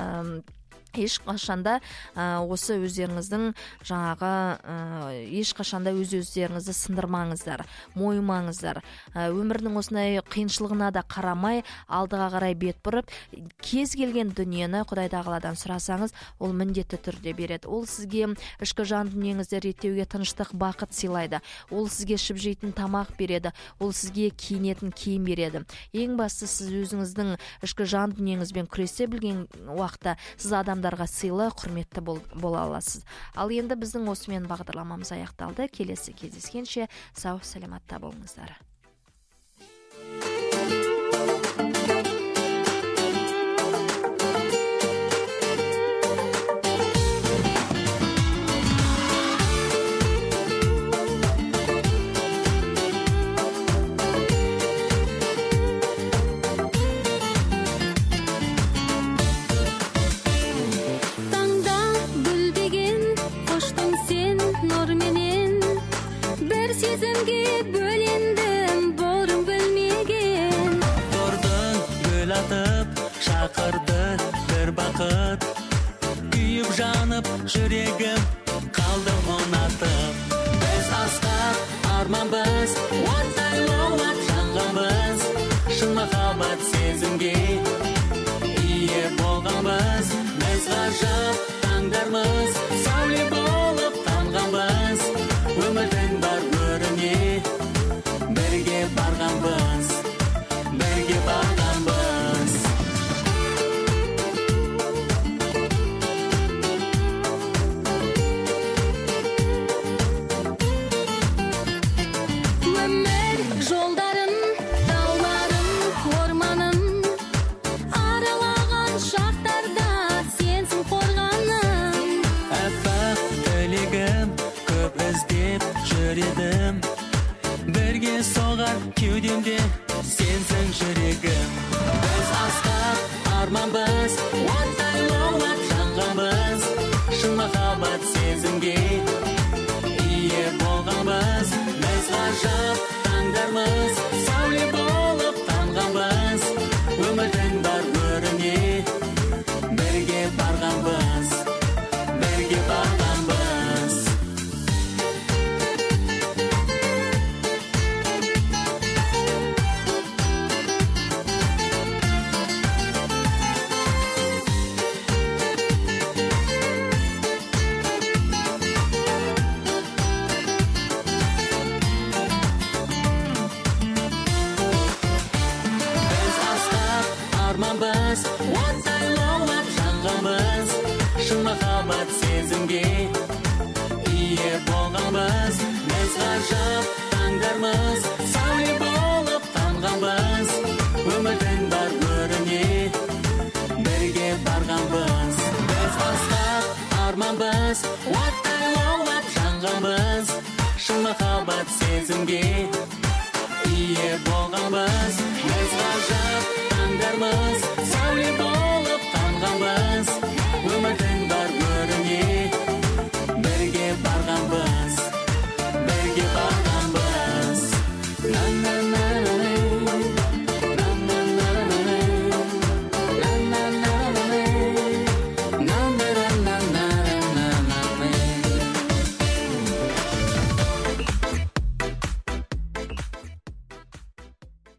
ешқашанда осы өздеріңіздің ешқашанда өздеріңізді сындырмаңыздар, мойымаңыздар. Өмірдің осындай қиыншылығына да қарамай, алдыға қарай бет бұрып, кез келген дүниені Құдай тағаладан сұрасаңыз, ол міндетті түрде береді. Ол сізге ішкі жан дүниеңізді реттеуге тыныштық, бақыт сыйлайды. Ол сізге ішіп жейтін тамақ береді. Ол сізге киінетін киім береді. Ең бастысы, сіз өзіңіздің ішкі жан дүниеңізбен күресе білген уақытта сіз адамдарға сыйлы, құрметті бола аласыз. Ал енді біздің осымен бағдарламамыз аяқталды. Келесі кездескенше сау саламатта болыңыздар. Шақырды бір бақыт, күйіп жанып жүрегім қалды ұнатып. Біз асқақ арманбыз, оттай лаулап жанғанбыз, шын махаббат сезімге ие болғанбыз. Біз ғажап таңдармыз, сәуле болып тамғанбыз, өмірдің бар өріне бірге барғанбыз, бірге барғанбыз. Бірге соғар кеудемде сенсің жүрегім. Біз асқақ арманбыз, оттай лаулап жанғанбыз, шын махаббат сезімге ие болғанбыз. Біз ғажап таңдармыз, сәуле болып тамғанбыз, өмірдің бар өріне бірге барғанбыз, бірге барғанбыз. жанғанбыз, өмірдің бар өріне бірге барғанбыз. Біз бастап арманбыз, оттай лаулап жанғанбыз, шын махаббат сезімге